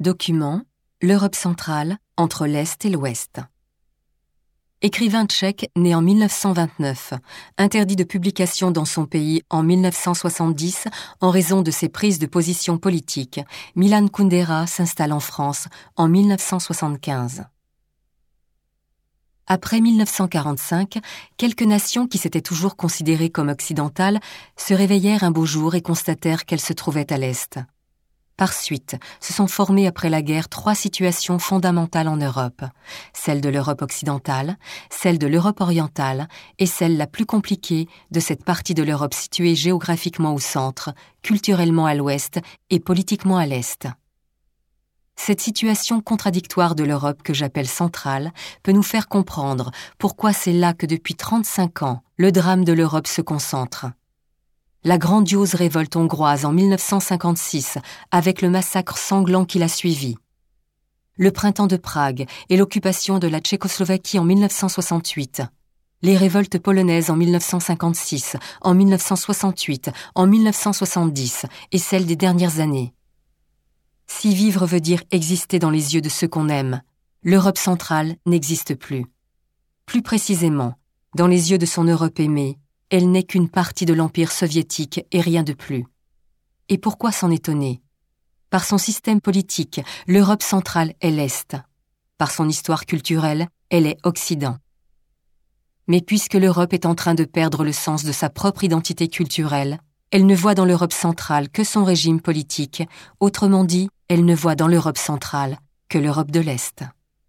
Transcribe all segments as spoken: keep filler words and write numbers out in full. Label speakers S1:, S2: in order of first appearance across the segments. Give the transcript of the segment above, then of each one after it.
S1: Document, l'Europe centrale, entre l'Est et l'Ouest. Écrivain tchèque né en mille neuf cent vingt-neuf, interdit de publication dans son pays en mille neuf cent soixante-dix en raison de ses prises de position politiques, Milan Kundera s'installe en France en mille neuf cent soixante-quinze. Après mille neuf cent quarante-cinq, quelques nations qui s'étaient toujours considérées comme occidentales se réveillèrent un beau jour et constatèrent qu'elles se trouvaient à l'Est. Par suite, se sont formées après la guerre trois situations fondamentales en Europe, celle de l'Europe occidentale, celle de l'Europe orientale et celle la plus compliquée de cette partie de l'Europe située géographiquement au centre, culturellement à l'ouest et politiquement à l'est. Cette situation contradictoire de l'Europe que j'appelle centrale peut nous faire comprendre pourquoi c'est là que depuis trente-cinq ans, le drame de l'Europe se concentre. La grandiose révolte hongroise en mille neuf cent cinquante-six, avec le massacre sanglant qui l'a suivi. Le printemps de Prague et l'occupation de la Tchécoslovaquie en mille neuf cent soixante-huit. Les révoltes polonaises en mille neuf cent cinquante-six, en mille neuf cent soixante-huit, en mille neuf cent soixante-dix et celles des dernières années. Si vivre veut dire exister dans les yeux de ceux qu'on aime, l'Europe centrale n'existe plus. Plus précisément, dans les yeux de son Europe aimée, elle n'est qu'une partie de l'Empire soviétique et rien de plus. Et pourquoi s'en étonner? Par son système politique, l'Europe centrale est l'Est. Par son histoire culturelle, elle est Occident. Mais puisque l'Europe est en train de perdre le sens de sa propre identité culturelle, elle ne voit dans l'Europe centrale que son régime politique, autrement dit, elle ne voit dans l'Europe centrale que l'Europe de l'Est.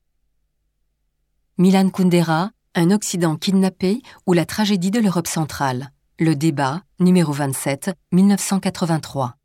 S1: Milan Kundera, Un Occident kidnappé ou la tragédie de l'Europe centrale. Le débat, numéro vingt-sept, mille neuf cent quatre-vingt-trois.